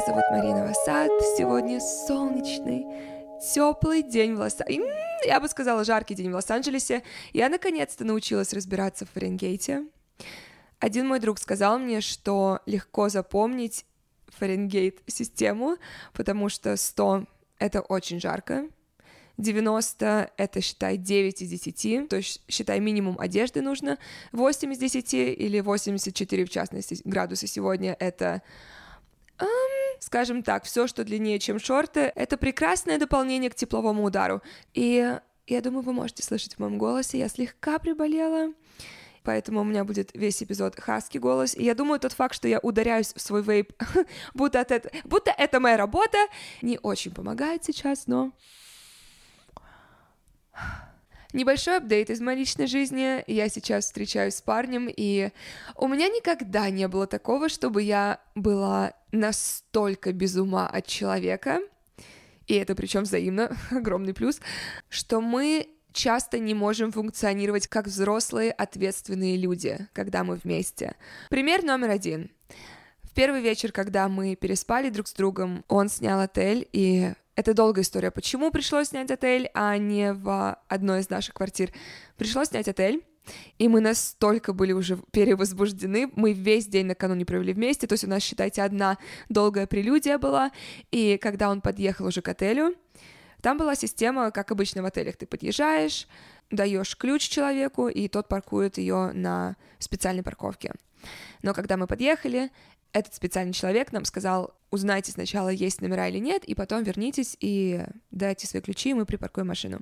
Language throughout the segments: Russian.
зовут Марина Васад. Сегодня солнечный, теплый день в Лос-Анджелесе. Я бы сказала, жаркий день в Лос-Анджелесе. Я наконец-то научилась разбираться в Фаренгейте. Один мой друг сказал мне, что легко запомнить Фаренгейт-систему, потому что 100 — это очень жарко, 90 — это, считай, 9 из 10, то есть, считай, минимум одежды нужно, 8 из 10 или 84, в частности, градуса сегодня — это, скажем так, все, что длиннее, чем шорты, это прекрасное дополнение к тепловому удару. И я думаю, вы можете слышать в моем голосе, я слегка приболела, поэтому у меня будет весь эпизод хаски голос. И я думаю, тот факт, что я ударяюсь в свой вейп, будто это моя работа, не очень помогает сейчас, но... Небольшой апдейт из моей личной жизни. Я сейчас встречаюсь с парнем, и у меня никогда не было такого, чтобы я была настолько без ума от человека, и это причем взаимно, огромный плюс, что мы часто не можем функционировать как взрослые ответственные люди, когда мы вместе. Пример номер 1. В первый вечер, когда мы переспали друг с другом, он снял отель, и это долгая история, почему пришлось снять отель, а не в одной из наших квартир. Пришлось снять отель, и мы настолько были уже перевозбуждены, мы весь день накануне провели вместе, то есть у нас, считайте, одна долгая прелюдия была, и когда он подъехал уже к отелю, там была система, как обычно в отелях, ты подъезжаешь, даешь ключ человеку, и тот паркует ее на специальной парковке. Но когда мы подъехали, этот специальный человек нам сказал: узнайте сначала, есть номера или нет, и потом вернитесь и дайте свои ключи, и мы припаркуем машину.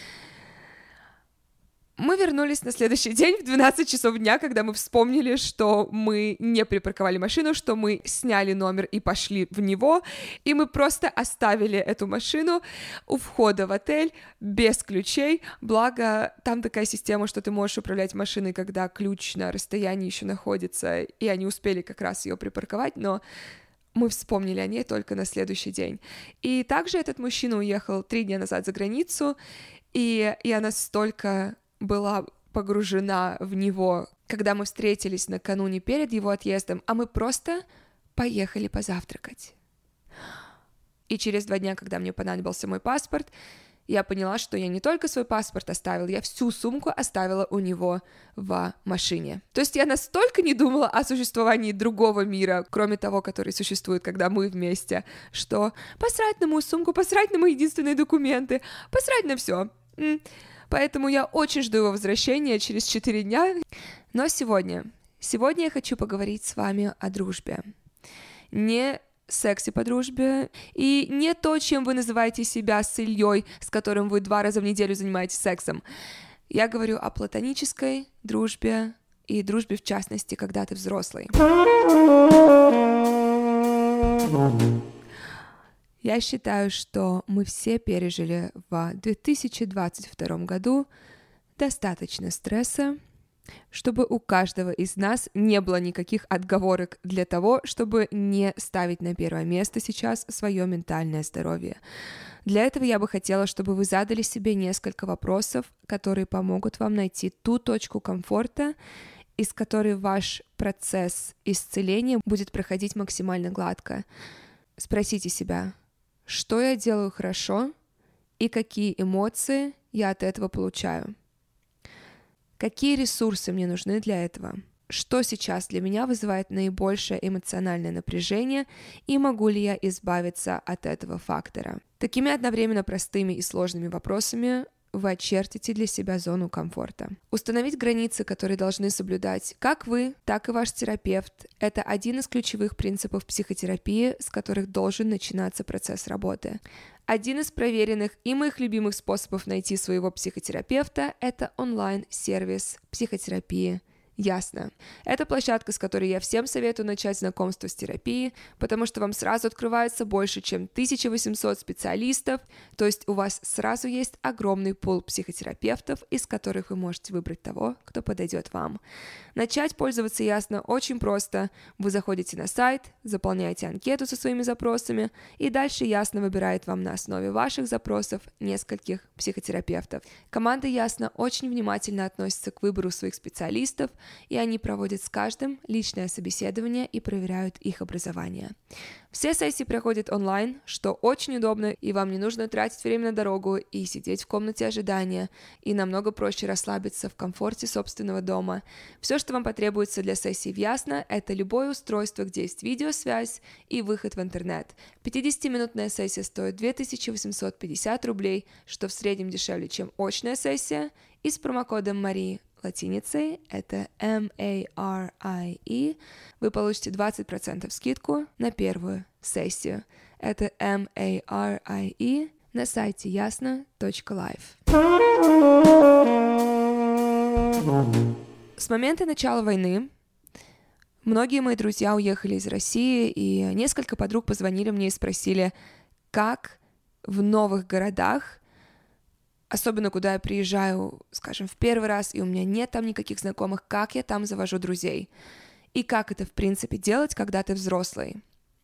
Мы вернулись на следующий день в 12 часов дня, когда мы вспомнили, что мы не припарковали машину, что мы сняли номер и пошли в него, и мы просто оставили эту машину у входа в отель без ключей, благо там такая система, что ты можешь управлять машиной, когда ключ на расстоянии еще находится, и они успели как раз ее припарковать, но мы вспомнили о ней только на следующий день. И также этот мужчина уехал 3 дня назад за границу, и я настолько была погружена в него, когда мы встретились накануне перед его отъездом, а мы просто поехали позавтракать. И через 2 дня, когда мне понадобился мой паспорт, я поняла, что я не только свой паспорт оставила, я всю сумку оставила у него в машине. То есть я настолько не думала о существовании другого мира, кроме того, который существует, когда мы вместе, что посрать на мою сумку, посрать на мои единственные документы, посрать на все. Поэтому я очень жду его возвращения через 4 дня. Но сегодня я хочу поговорить с вами о дружбе. Не сексе по дружбе, и не то, чем вы называете себя с Ильей, с которым вы 2 раза в неделю занимаетесь сексом. Я говорю о платонической дружбе, и дружбе в частности, когда ты взрослый. Я считаю, что мы все пережили в 2022 году достаточно стресса, чтобы у каждого из нас не было никаких отговорок для того, чтобы не ставить на первое место сейчас свое ментальное здоровье. Для этого я бы хотела, чтобы вы задали себе несколько вопросов, которые помогут вам найти ту точку комфорта, из которой ваш процесс исцеления будет проходить максимально гладко. Спросите себя: что я делаю хорошо и какие эмоции я от этого получаю? Какие ресурсы мне нужны для этого? Что сейчас для меня вызывает наибольшее эмоциональное напряжение, и могу ли я избавиться от этого фактора? Такими одновременно простыми и сложными вопросами вы очертите для себя зону комфорта. Установить границы, которые должны соблюдать как вы, так и ваш терапевт, это один из ключевых принципов психотерапии, с которых должен начинаться процесс работы. Один из проверенных и моих любимых способов найти своего психотерапевта – это онлайн-сервис психотерапии Ясно. Это площадка, с которой я всем советую начать знакомство с терапией, потому что вам сразу открывается больше, чем 1800 специалистов, то есть у вас сразу есть огромный пул психотерапевтов, из которых вы можете выбрать того, кто подойдет вам. Начать пользоваться Ясно очень просто. Вы заходите на сайт, заполняете анкету со своими запросами, и дальше Ясно выбирает вам на основе ваших запросов нескольких психотерапевтов. Команда Ясно очень внимательно относится к выбору своих специалистов, и они проводят с каждым личное собеседование и проверяют их образование. Все сессии проходят онлайн, что очень удобно, и вам не нужно тратить время на дорогу и сидеть в комнате ожидания, и намного проще расслабиться в комфорте собственного дома. Все, что вам потребуется для сессии в Ясно, это любое устройство, где есть видеосвязь и выход в интернет. 50-минутная сессия стоит 2850 рублей, что в среднем дешевле, чем очная сессия, и с промокодом Марии латиницей, это MARIE, вы получите 20% скидку на первую сессию. Это MARIE на сайте ясно.life. С момента начала войны многие мои друзья уехали из России, и несколько подруг позвонили мне и спросили, как в новых городах, особенно куда я приезжаю, скажем, в первый раз, и у меня нет там никаких знакомых, как я там завожу друзей. И как это, в принципе, делать, когда ты взрослый.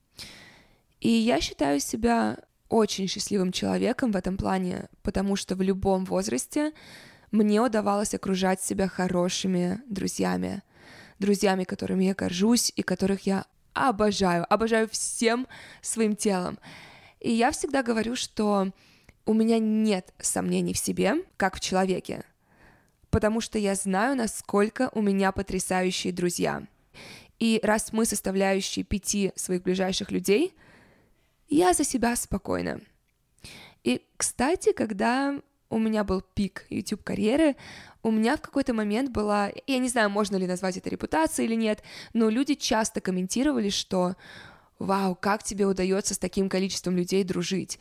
И я считаю себя очень счастливым человеком в этом плане, потому что в любом возрасте мне удавалось окружать себя хорошими друзьями. Друзьями, которыми я горжусь и которых я обожаю всем своим телом. И я всегда говорю, что у меня нет сомнений в себе, как в человеке, потому что я знаю, насколько у меня потрясающие друзья. И раз мы составляющие 5 своих ближайших людей, я за себя спокойна. И, кстати, когда у меня был пик YouTube-карьеры, у меня в какой-то момент была, я не знаю, можно ли назвать это репутацией или нет, но люди часто комментировали, что «Вау, как тебе удается с таким количеством людей дружить?»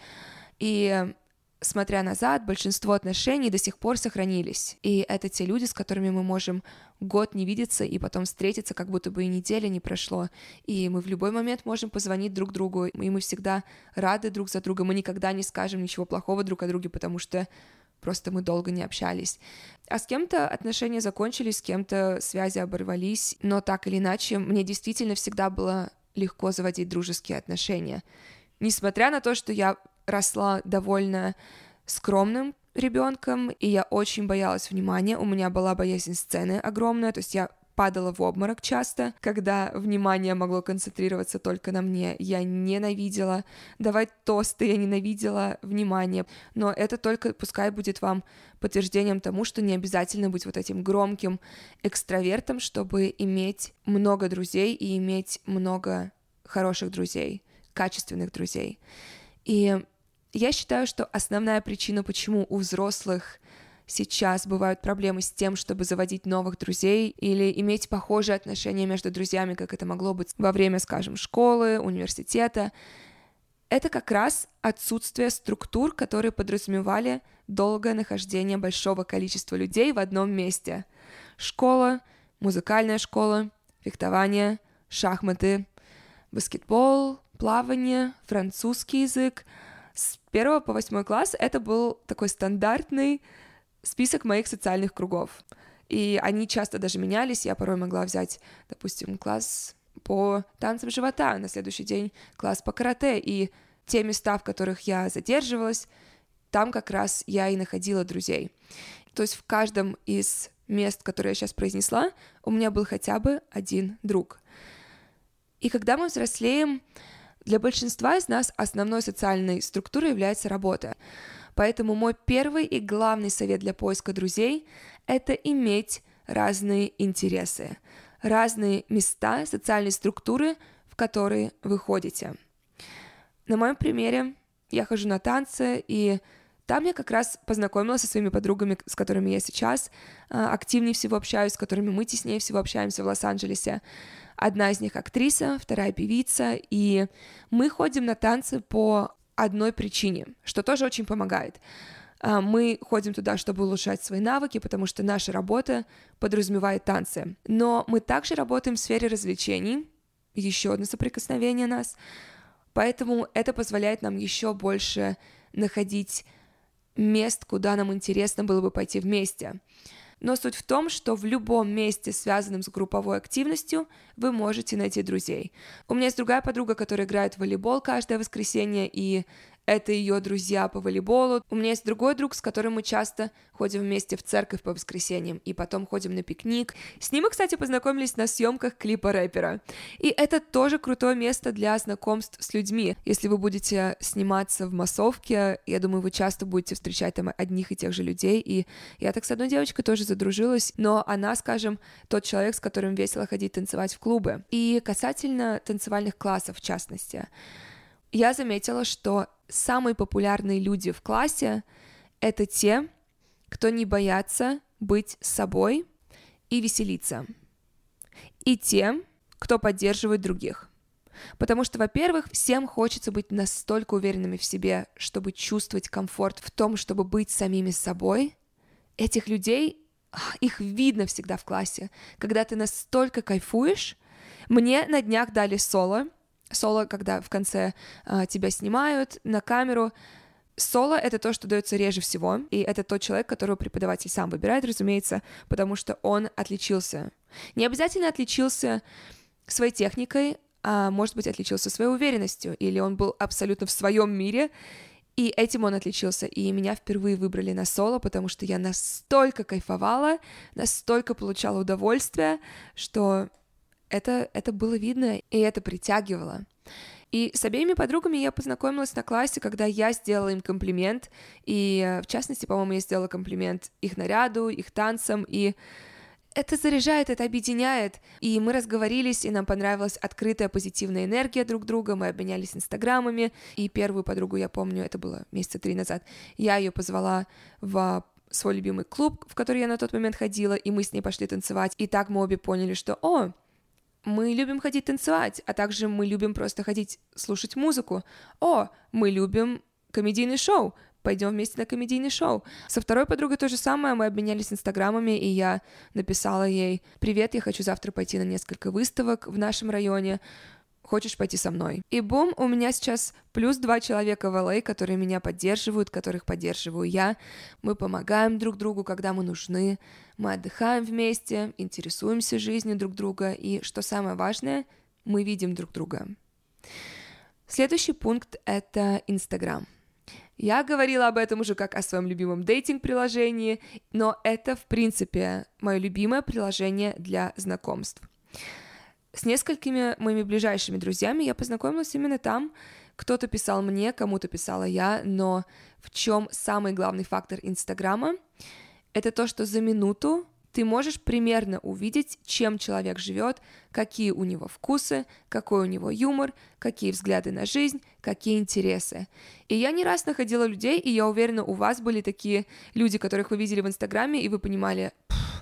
И смотря назад, большинство отношений до сих пор сохранились. И это те люди, с которыми мы можем год не видеться и потом встретиться, как будто бы и неделя не прошло. И мы в любой момент можем позвонить друг другу, и мы всегда рады друг за друга. Мы никогда не скажем ничего плохого друг о друге, потому что просто мы долго не общались. А с кем-то отношения закончились, с кем-то связи оборвались, но так или иначе, мне действительно всегда было легко заводить дружеские отношения. Несмотря на то, что я росла довольно скромным ребенком, и я очень боялась внимания. У меня была боязнь сцены огромная, то есть я падала в обморок часто, когда внимание могло концентрироваться только на мне. Я ненавидела давать тосты, я ненавидела внимание. Но это только пускай будет вам подтверждением тому, что не обязательно быть вот этим громким экстравертом, чтобы иметь много друзей и иметь много хороших друзей, качественных друзей. И я считаю, что основная причина, почему у взрослых сейчас бывают проблемы с тем, чтобы заводить новых друзей или иметь похожие отношения между друзьями, как это могло быть во время, скажем, школы, университета, это как раз отсутствие структур, которые подразумевали долгое нахождение большого количества людей в одном месте. Школа, музыкальная школа, фехтование, шахматы, баскетбол, плавание, французский язык. С 1 по 8 класс это был такой стандартный список моих социальных кругов. И они часто даже менялись. Я порой могла взять, допустим, класс по танцам живота, на следующий день класс по карате. И те места, в которых я задерживалась, там как раз я и находила друзей. То есть в каждом из мест, которые я сейчас произнесла, у меня был хотя бы один друг. И когда мы взрослеем, для большинства из нас основной социальной структурой является работа. Поэтому мой первый и главный совет для поиска друзей – это иметь разные интересы, разные места социальной структуры, в которые вы ходите. На моем примере я хожу на танцы, и там я как раз познакомилась со своими подругами, с которыми я сейчас активнее всего общаюсь, с которыми мы теснее всего общаемся в Лос-Анджелесе. Одна из них актриса, вторая певица, и мы ходим на танцы по одной причине, что тоже очень помогает. Мы ходим туда, чтобы улучшать свои навыки, потому что наша работа подразумевает танцы. Но мы также работаем в сфере развлечений, еще одно соприкосновение нас, поэтому это позволяет нам еще больше находить мест, куда нам интересно было бы пойти вместе. Но суть в том, что в любом месте, связанном с групповой активностью, вы можете найти друзей. У меня есть другая подруга, которая играет в волейбол каждое воскресенье, и это ее друзья по волейболу. У меня есть другой друг, с которым мы часто ходим вместе в церковь по воскресеньям, и потом ходим на пикник. С ним мы, кстати, познакомились на съемках клипа рэпера. И это тоже крутое место для знакомств с людьми. Если вы будете сниматься в массовке, я думаю, вы часто будете встречать там одних и тех же людей, и я так с одной девочкой тоже задружилась, но она, скажем, тот человек, с которым весело ходить танцевать в клубы. И касательно танцевальных классов, в частности, я заметила, что самые популярные люди в классе — это те, кто не боятся быть собой и веселиться, и те, кто поддерживает других. Потому что, во-первых, всем хочется быть настолько уверенными в себе, чтобы чувствовать комфорт в том, чтобы быть самими собой. Этих людей, их видно всегда в классе, когда ты настолько кайфуешь. Мне на днях дали соло, когда в конце тебя снимают на камеру. Соло — это то, что дается реже всего, и это тот человек, которого преподаватель сам выбирает, разумеется, потому что он отличился. Не обязательно отличился своей техникой, а может быть, отличился своей уверенностью, или он был абсолютно в своем мире, и этим он отличился. И меня впервые выбрали на соло, потому что я настолько кайфовала, настолько получала удовольствие, что это было видно, и это притягивало. И с обеими подругами я познакомилась на классе, когда я сделала им комплимент, и, в частности, по-моему, я сделала комплимент их наряду, их танцам, и это заряжает, это объединяет. И мы разговорились, и нам понравилась открытая позитивная энергия друг друга, мы обменялись инстаграмами, и первую подругу, я помню, это было месяца 3 назад, я ее позвала в свой любимый клуб, в который я на тот момент ходила, и мы с ней пошли танцевать, и так мы обе поняли, что, мы любим ходить танцевать, а также мы любим просто ходить слушать музыку. Мы любим комедийное шоу, пойдем вместе на комедийное шоу. Со второй подругой то же самое, мы обменялись инстаграмами, и я написала ей: «Привет, я хочу завтра пойти на несколько выставок в нашем районе. Хочешь пойти со мной?» И бум, у меня сейчас плюс 2 человека в LA, которые меня поддерживают, которых поддерживаю я. Мы помогаем друг другу, когда мы нужны. Мы отдыхаем вместе, интересуемся жизнью друг друга. И, что самое важное, мы видим друг друга. Следующий пункт — это Инстаграм. Я говорила об этом уже как о своем любимом дейтинг-приложении, но это, в принципе, мое любимое приложение для знакомств. С несколькими моими ближайшими друзьями я познакомилась именно там. Кто-то писал мне, кому-то писала я, но в чем самый главный фактор Инстаграма? Это то, что за минуту ты можешь примерно увидеть, чем человек живет, какие у него вкусы, какой у него юмор, какие взгляды на жизнь, какие интересы. И я не раз находила людей, и я уверена, у вас были такие люди, которых вы видели в Инстаграме, и вы понимали: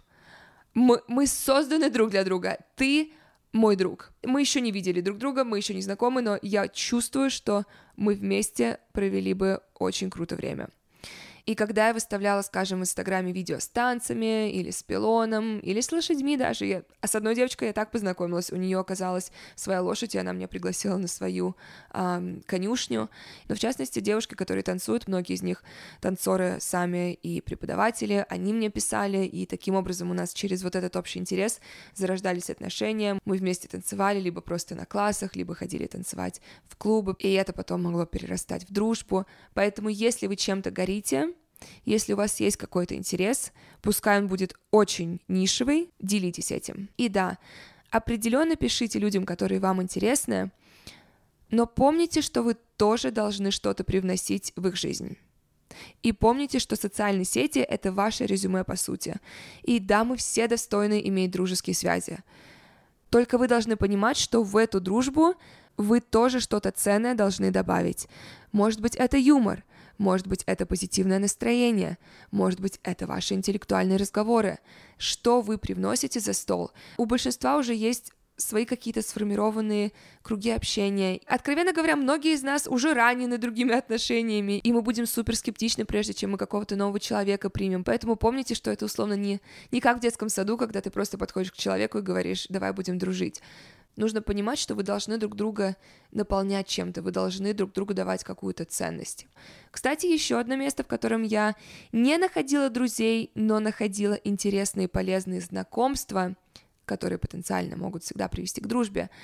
мы созданы друг для друга, ты мой друг. Мы еще не видели друг друга, мы еще не знакомы, но я чувствую, что мы вместе провели бы очень круто время. И когда я выставляла, скажем, в Инстаграме видео с танцами, или с пилоном, или с лошадьми даже, с одной девочкой я так познакомилась, у нее оказалась своя лошадь, и она меня пригласила на свою конюшню. Но в частности, девушки, которые танцуют, многие из них танцоры сами и преподаватели, они мне писали, и таким образом у нас через вот этот общий интерес зарождались отношения. Мы вместе танцевали, либо просто на классах, либо ходили танцевать в клубы, и это потом могло перерастать в дружбу. Поэтому если вы чем-то горите, если у вас есть какой-то интерес, пускай он будет очень нишевый, делитесь этим. И да, определенно пишите людям, которые вам интересны, но помните, что вы тоже должны что-то привносить в их жизнь. И помните, что социальные сети — это ваше резюме по сути. И да, мы все достойны иметь дружеские связи. Только вы должны понимать, что в эту дружбу вы тоже что-то ценное должны добавить. Может быть, это юмор, может быть, это позитивное настроение, может быть, это ваши интеллектуальные разговоры. Что вы привносите за стол? У большинства уже есть свои какие-то сформированные круги общения. Откровенно говоря, многие из нас уже ранены другими отношениями, и мы будем супер скептичны, прежде чем мы какого-то нового человека примем. Поэтому помните, что это условно не как в детском саду, когда ты просто подходишь к человеку и говоришь: давай будем дружить. Нужно понимать, что вы должны друг друга наполнять чем-то, вы должны друг другу давать какую-то ценность. Кстати, еще одно место, в котором я не находила друзей, но находила интересные и полезные знакомства, которые потенциально могут всегда привести к дружбе,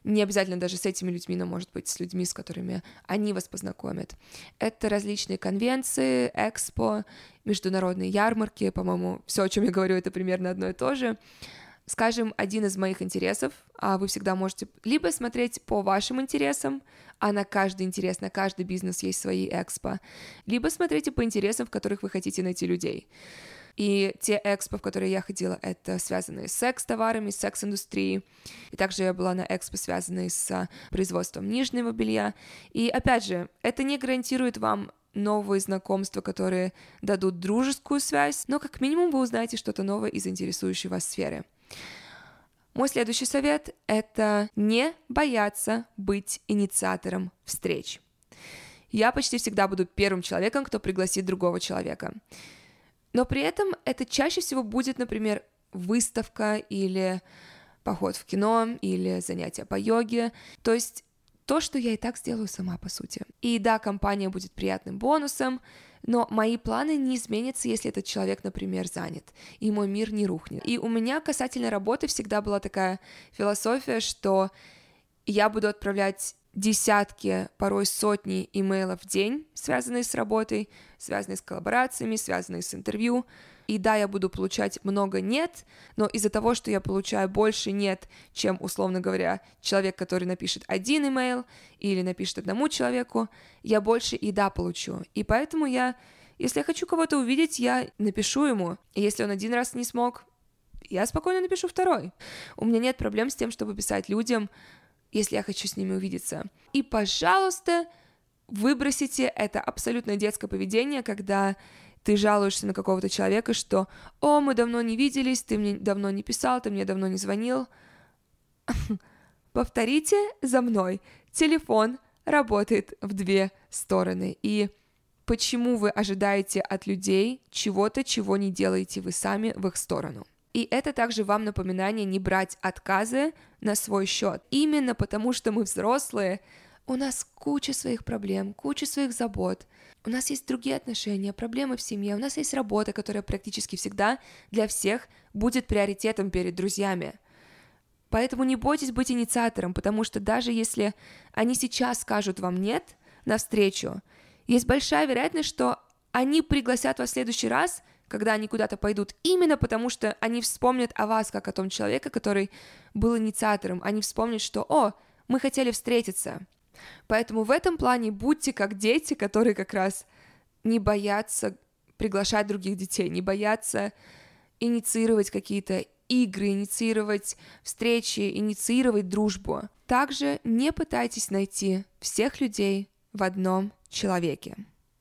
Не обязательно даже с этими людьми, но, может быть, с людьми, с которыми они вас познакомят. Это различные конвенции, экспо, международные ярмарки, по-моему, все, о чем я говорю, это примерно одно и то же. Скажем, один из моих интересов, а вы всегда можете либо смотреть по вашим интересам, а на каждый интерес, на каждый бизнес есть свои экспо, либо смотрите по интересам, в которых вы хотите найти людей. И те экспо, в которые я ходила, это связанные с секс-товарами, с секс-индустрией. И также я была на экспо, связанные с производством нижнего белья. И опять же, это не гарантирует вам новые знакомства, которые дадут дружескую связь, но как минимум вы узнаете что-то новое из интересующей вас сферы. Мой следующий совет — это не бояться быть инициатором встреч. Я почти всегда буду первым человеком, кто пригласит другого человека. Но при этом это чаще всего будет, например, выставка или поход в кино, или занятия по йоге. То есть то, что я и так сделаю сама, по сути. И да, компания будет приятным бонусом, но мои планы не изменятся, если этот человек, например, занят, и мой мир не рухнет. И у меня касательно работы всегда была такая философия, что я буду отправлять десятки, порой сотни имейлов в день, связанные с работой, связанные с коллаборациями, связанные с интервью. И да, я буду получать много «нет», но из-за того, что я получаю больше «нет», чем, условно говоря, человек, который напишет один имейл или напишет одному человеку, я больше и «да» получу. И поэтому если я хочу кого-то увидеть, я напишу ему. И если он один раз не смог, я спокойно напишу второй. У меня нет проблем с тем, чтобы писать людям, если я хочу с ними увидеться. И, пожалуйста, выбросите это абсолютно детское поведение, когда ты жалуешься на какого-то человека, что «О, мы давно не виделись, ты мне давно не писал, ты мне давно не звонил». Повторите за мной. Телефон работает в две стороны. И почему вы ожидаете от людей чего-то, чего не делаете вы сами в их сторону? И это также вам напоминание не брать отказы на свой счет. Именно потому, что мы взрослые, у нас куча своих проблем, куча своих забот. У нас есть другие отношения, проблемы в семье, у нас есть работа, которая практически всегда для всех будет приоритетом перед друзьями. Поэтому не бойтесь быть инициатором, потому что даже если они сейчас скажут вам «нет» навстречу, есть большая вероятность, что они пригласят вас в следующий раз, когда они куда-то пойдут, именно потому что они вспомнят о вас, как о том человеке, который был инициатором. Они вспомнят, что «О, мы хотели встретиться». Поэтому в этом плане будьте как дети, которые как раз не боятся приглашать других детей, не боятся инициировать какие-то игры, инициировать встречи, инициировать дружбу. Также не пытайтесь найти всех людей в одном человеке.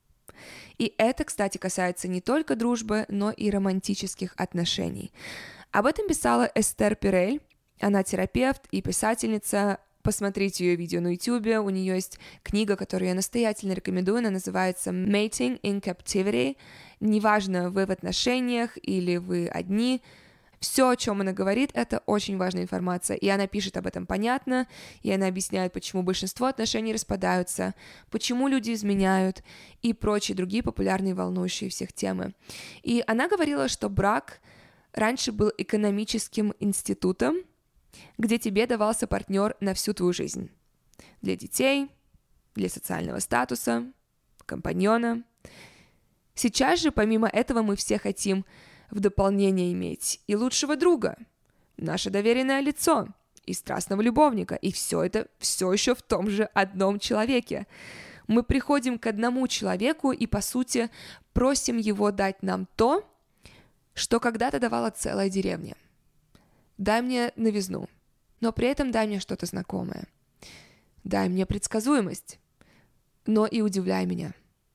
И это, кстати, касается не только дружбы, но и романтических отношений. Об этом писала Эстер Перель. Она терапевт и писательница. Посмотрите ее видео на YouTube. У нее есть книга, которую я настоятельно рекомендую. Она называется «Mating in Captivity». Неважно, вы в отношениях или вы одни. Все, о чем она говорит, это очень важная информация, и она пишет об этом понятно, и она объясняет, почему большинство отношений распадаются, почему люди изменяют и прочие другие популярные волнующие всех темы. И она говорила, что брак раньше был экономическим институтом, где тебе давался партнер на всю твою жизнь. Для детей, для социального статуса, компаньона. Сейчас же, помимо этого, мы все хотим в дополнение иметь и лучшего друга, наше доверенное лицо, и страстного любовника, и все это все еще в том же одном человеке. Мы приходим к одному человеку и, по сути, просим его дать нам то, что когда-то давала целая деревня. Дай мне новизну, но при этом дай мне что-то знакомое. Дай мне предсказуемость, но и удивляй меня.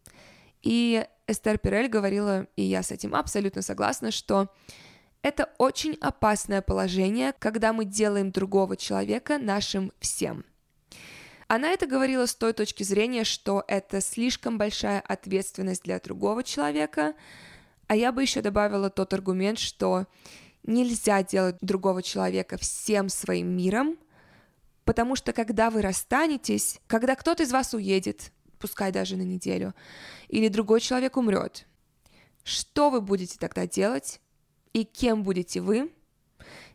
И Эстер Перель говорила, и я с этим абсолютно согласна, что это очень опасное положение, когда мы делаем другого человека нашим всем. Она это говорила с той точки зрения, что это слишком большая ответственность для другого человека, а я бы еще добавила тот аргумент, что нельзя делать другого человека всем своим миром, потому что когда вы расстанетесь, когда кто-то из вас уедет, пускай даже на неделю, или другой человек умрет, что вы будете тогда делать и кем будете вы,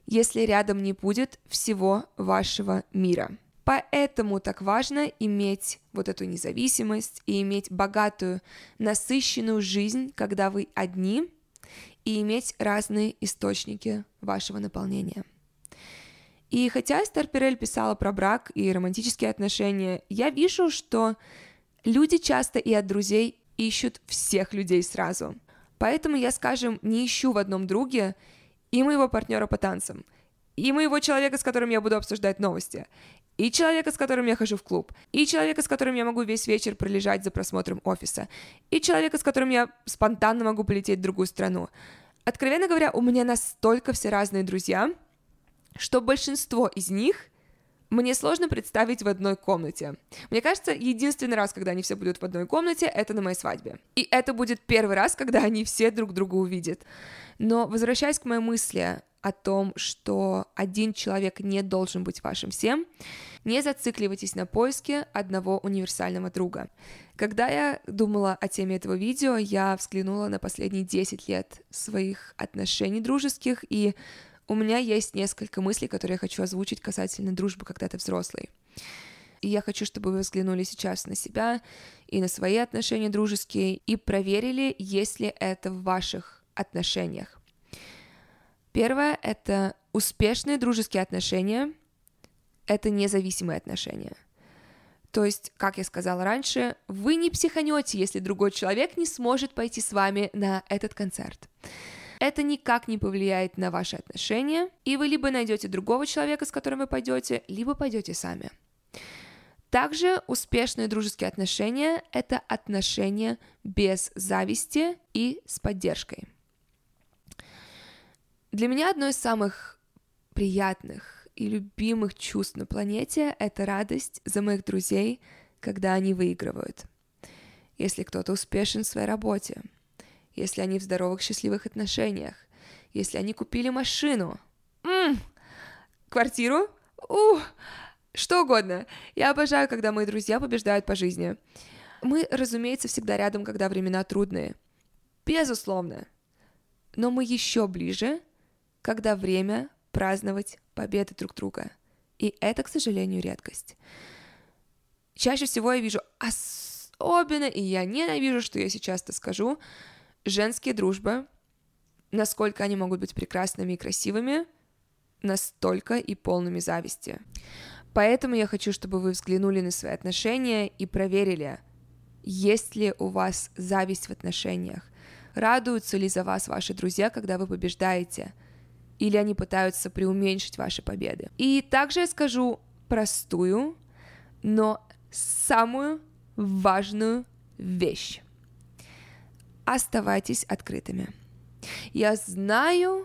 если рядом не будет всего вашего мира. Поэтому так важно иметь вот эту независимость и иметь богатую, насыщенную жизнь, когда вы одни, и иметь разные источники вашего наполнения. И хотя Эстер Перель писала про брак и романтические отношения, я вижу, что люди часто и от друзей ищут всех людей сразу. Поэтому я, скажем, не ищу в одном друге и моего партнера по танцам, и моего человека, с которым я буду обсуждать новости, и человека, с которым я хожу в клуб, и человека, с которым я могу весь вечер пролежать за просмотром «Офиса», и человека, с которым я спонтанно могу полететь в другую страну. Откровенно говоря, у меня настолько все разные друзья, что большинство из них мне сложно представить в одной комнате. Мне кажется, единственный раз, когда они все будут в одной комнате, это на моей свадьбе. И это будет первый раз, когда они все друг друга увидят. Но возвращаясь к моей мысли о том, что один человек не должен быть вашим всем, не зацикливайтесь на поиске одного универсального друга. Когда я думала о теме этого видео, я взглянула на последние 10 лет своих отношений дружеских, и у меня есть несколько мыслей, которые я хочу озвучить касательно дружбы, когда ты взрослый. И я хочу, чтобы вы взглянули сейчас на себя и на свои отношения дружеские и проверили, есть ли это в ваших отношениях. Первое — это успешные дружеские отношения, это независимые отношения. То есть, как я сказала раньше, вы не психанете, если другой человек не сможет пойти с вами на этот концерт. Это никак не повлияет на ваши отношения, и вы либо найдете другого человека, с которым вы пойдете, либо пойдете сами. Также успешные дружеские отношения — это отношения без зависти и с поддержкой. Для меня одно из самых приятных и любимых чувств на планете — это радость за моих друзей, когда они выигрывают. Если кто-то успешен в своей работе, если они в здоровых, счастливых отношениях, если они купили машину, квартиру, что угодно. Я обожаю, когда мои друзья побеждают по жизни. Мы, разумеется, всегда рядом, когда времена трудные. Безусловно. Но мы еще ближе, когда время праздновать победы друг друга. И это, к сожалению, редкость. Чаще всего я вижу особенно, и я ненавижу, что я сейчас это скажу, женские дружбы, насколько они могут быть прекрасными и красивыми, настолько и полными зависти. Поэтому я хочу, чтобы вы взглянули на свои отношения и проверили, есть ли у вас зависть в отношениях, радуются ли за вас ваши друзья, когда вы побеждаете, или они пытаются преуменьшить ваши победы. И также я скажу простую, но самую важную вещь. Оставайтесь открытыми. Я знаю,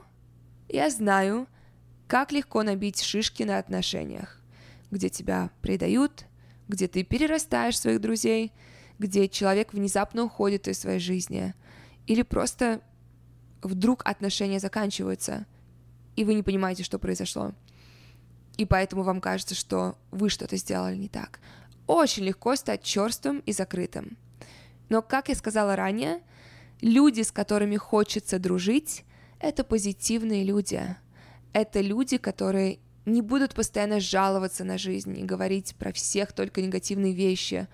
как легко набить шишки на отношениях, где тебя предают, где ты перерастаешь своих друзей, где человек внезапно уходит из своей жизни, или просто вдруг отношения заканчиваются, и вы не понимаете, что произошло. И поэтому вам кажется, что вы что-то сделали не так. Очень легко стать черствым и закрытым. Но, как я сказала ранее, люди, с которыми хочется дружить, это позитивные люди. Это люди, которые не будут постоянно жаловаться на жизнь и говорить про всех только негативные вещи.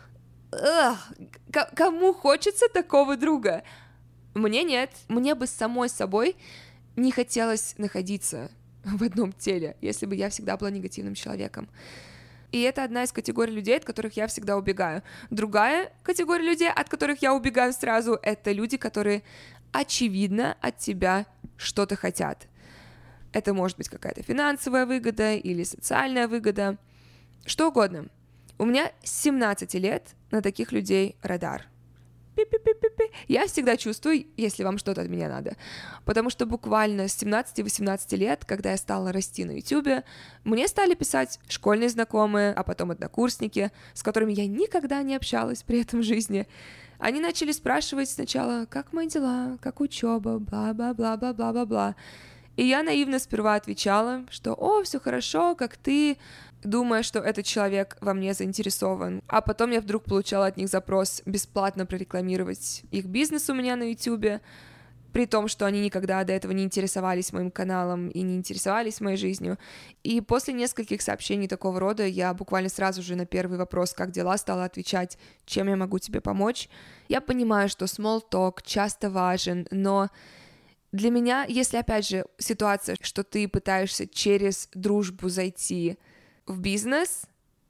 Кому хочется такого друга? Мне нет. Мне бы с самой собой не хотелось находиться в одном теле, если бы я всегда была негативным человеком. И это одна из категорий людей, от которых я всегда убегаю. Другая категория людей, от которых я убегаю сразу, это люди, которые очевидно от тебя что-то хотят. Это может быть какая-то финансовая выгода или социальная выгода, что угодно. У меня с 17 лет на таких людей радар. Пи-пи-пи-пи-пи. Я всегда чувствую, если вам что-то от меня надо. Потому что буквально с 17-18 лет, когда я стала расти на YouTube, мне стали писать школьные знакомые, а потом однокурсники, с которыми я никогда не общалась при этом в жизни. Они начали спрашивать сначала, как мои дела, как учеба, бла-бла-бла-бла-бла-бла-бла. И я наивно сперва отвечала, что «О, все хорошо, как ты», думая, что этот человек во мне заинтересован. А потом я вдруг получала от них запрос бесплатно прорекламировать их бизнес у меня на YouTube. при том, что они никогда до этого не интересовались моим каналом и не интересовались моей жизнью. И после нескольких сообщений такого рода я буквально сразу же на первый вопрос «как дела?» стала отвечать «чем я могу тебе помочь?». Я понимаю, что small talk часто важен, но для меня, если, опять же, ситуация, что ты пытаешься через дружбу зайти в бизнес,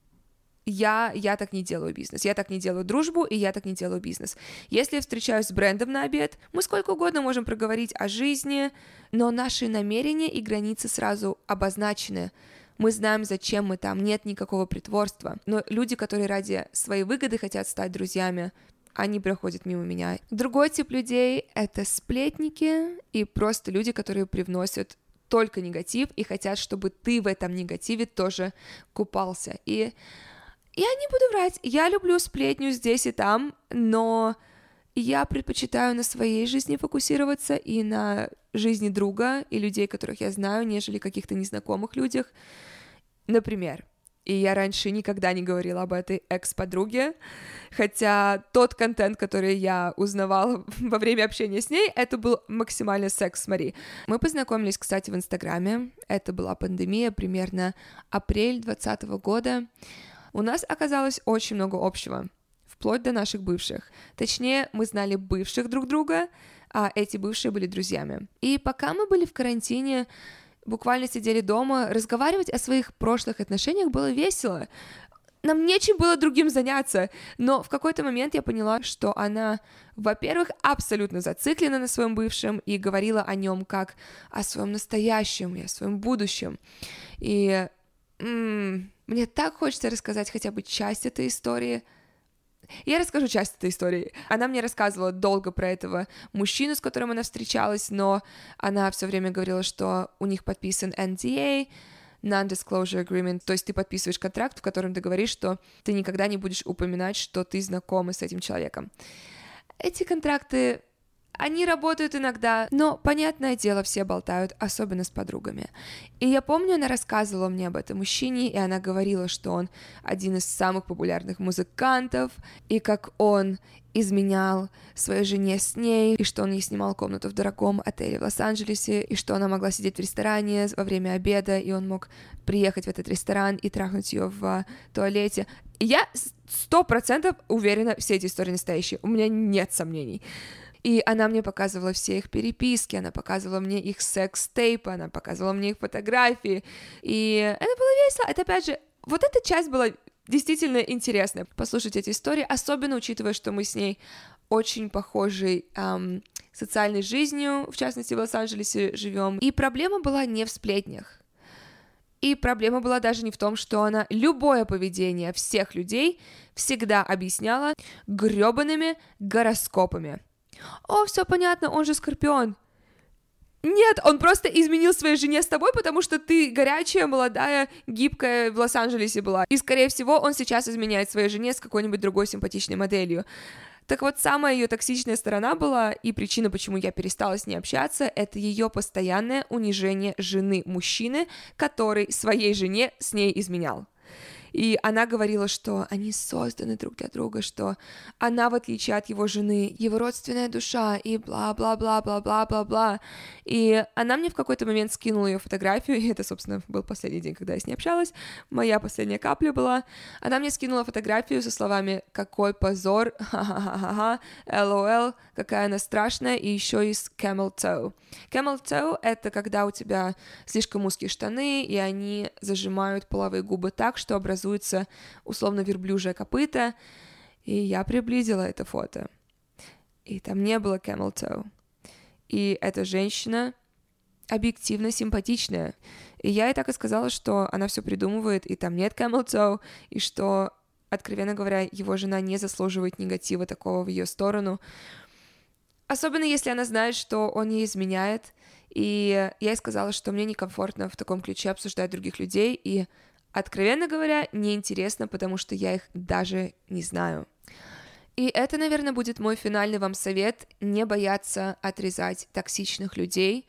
я так не делаю бизнес, я так не делаю дружбу, и я так не делаю бизнес. Если я встречаюсь с брендом на обед, мы сколько угодно можем проговорить о жизни, но наши намерения и границы сразу обозначены. Мы знаем, зачем мы там, нет никакого притворства. Но люди, которые ради своей выгоды хотят стать друзьями, они проходят мимо меня. Другой тип людей — это сплетники и просто люди, которые привносят только негатив и хотят, чтобы ты в этом негативе тоже купался. И я не буду врать, я люблю сплетню здесь и там, но я предпочитаю на своей жизни фокусироваться и на жизни друга и людей, которых я знаю, нежели каких-то незнакомых людях. Например, и я раньше никогда не говорила об этой экс-подруге, хотя тот контент, который я узнавала во время общения с ней, это был максимально секс с Мари. Мы познакомились, кстати, в Инстаграме, это была пандемия, примерно апрель 2020 года. У нас оказалось очень много общего, вплоть до наших бывших. Точнее, мы знали бывших друг друга, а эти бывшие были друзьями. И пока мы были в карантине, буквально сидели дома, разговаривать о своих прошлых отношениях было весело. Нам нечем было другим заняться, но в какой-то момент я поняла, что она, во-первых, абсолютно зациклена на своем бывшем и говорила о нем как о своем настоящем и о своем будущем. И мне так хочется рассказать хотя бы часть этой истории. Я расскажу часть этой истории. Она мне рассказывала долго про этого мужчину, с которым она встречалась, но она все время говорила, что у них подписан NDA, Non-Disclosure Agreement, то есть ты подписываешь контракт, в котором ты говоришь, что ты никогда не будешь упоминать, что ты знакома с этим человеком. Эти контракты, они работают иногда, но, понятное дело, все болтают, особенно с подругами. И я помню, она рассказывала мне об этом мужчине, и она говорила, что он один из самых популярных музыкантов, и как он изменял своей жене с ней, и что он ей снимал комнату в дорогом отеле в Лос-Анджелесе, и что она могла сидеть в ресторане во время обеда, и он мог приехать в этот ресторан и трахнуть ее в туалете. И я 100% уверена, все эти истории настоящие, у меня нет сомнений. И она мне показывала все их переписки, она показывала мне их секс-тейпы, она показывала мне их фотографии, и это было весело. Это, опять же, вот эта часть была действительно интересная, послушать эти истории, особенно учитывая, что мы с ней очень похожей социальной жизнью, в частности, в Лос-Анджелесе живем. И проблема была не в сплетнях. И проблема была даже не в том, что она любое поведение всех людей всегда объясняла грёбаными гороскопами. «О, все понятно, он же Скорпион». Нет, он просто изменил своей жене с тобой, потому что ты горячая, молодая, гибкая в Лос-Анджелесе была. И, скорее всего, он сейчас изменяет своей жене с какой-нибудь другой симпатичной моделью. Так вот, самая ее токсичная сторона была, и причина, почему я перестала с ней общаться, это ее постоянное унижение жены мужчины, который своей жене с ней изменял. И она говорила, что они созданы друг для друга, что она, в отличие от его жены, его родственная душа, и бла-бла-бла-бла-бла-бла-бла. И она мне в какой-то момент скинула ее фотографию, и это, собственно, был последний день, когда я с ней общалась, моя последняя капля была. Она мне скинула фотографию со словами «какой позор, ха-ха-ха-ха, LOL, какая она страшная», и еще и с camel toe. Camel toe — это когда у тебя слишком узкие штаны, и они зажимают половые губы так, что образуется условно верблюжье копыто, и я приблизила это фото. И там не было camel toe. И эта женщина объективно симпатичная. И я ей так и сказала, что она все придумывает, и там нет camel toe, и что, откровенно говоря, его жена не заслуживает негатива такого в ее сторону. Особенно если она знает, что он ей изменяет. И я ей сказала, что мне некомфортно в таком ключе обсуждать других людей, и откровенно говоря, неинтересно, потому что я их даже не знаю. И это, наверное, будет мой финальный вам совет: не бояться отрезать токсичных людей,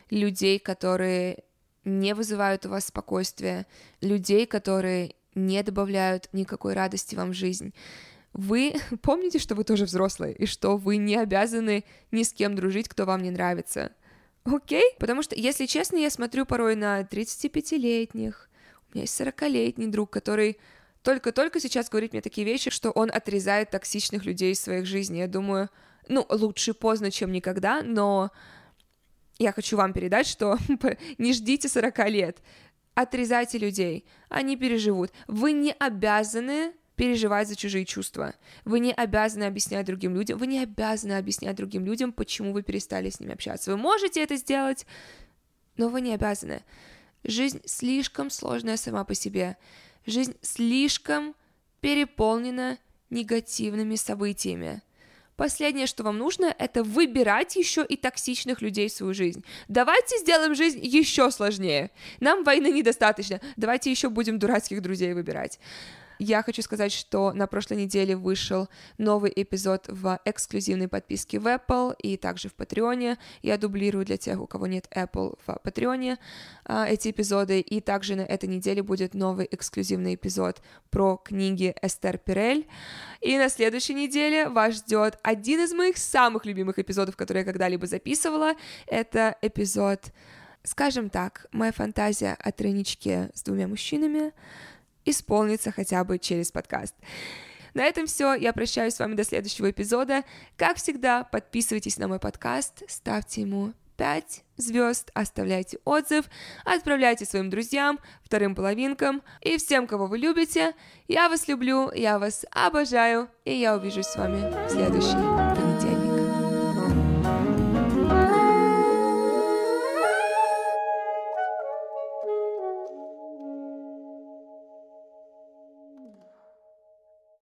которые не вызывают у вас спокойствия, людей, которые не добавляют никакой радости вам в жизнь. Вы помните, что вы тоже взрослые, и что вы не обязаны ни с кем дружить, кто вам не нравится. Окей? Потому что, если честно, я смотрю порой на 35-летних, у меня есть 40-летний друг, который только-только сейчас говорит мне такие вещи, что он отрезает токсичных людей из своих жизней. Я думаю, лучше поздно, чем никогда, но я хочу вам передать, что не ждите 40 лет. Отрезайте людей, они переживут. Вы не обязаны переживать за чужие чувства. Вы не обязаны объяснять другим людям, почему вы перестали с ними общаться. Вы можете это сделать, но вы не обязаны. Жизнь слишком сложная сама по себе. Жизнь слишком переполнена негативными событиями. Последнее, что вам нужно, это выбирать еще и токсичных людей в свою жизнь. Давайте сделаем жизнь еще сложнее. Нам войны недостаточно. Давайте еще будем дурацких друзей выбирать. Я хочу сказать, что на прошлой неделе вышел новый эпизод в эксклюзивной подписке в Apple и также в Patreon. Я дублирую для тех, у кого нет Apple, в Patreon эти эпизоды. И также на этой неделе будет новый эксклюзивный эпизод про книги Эстер Перель. И на следующей неделе вас ждет один из моих самых любимых эпизодов, которые я когда-либо записывала. Это эпизод, скажем так, моя фантазия о тройничке с 2 мужчинами исполнится хотя бы через подкаст. На этом все. Я прощаюсь с вами до следующего эпизода. Как всегда, подписывайтесь на мой подкаст, ставьте ему 5 звезд, оставляйте отзыв, отправляйте своим друзьям, вторым половинкам и всем, кого вы любите. Я вас люблю, я вас обожаю, и я увижусь с вами в следующий понедельник.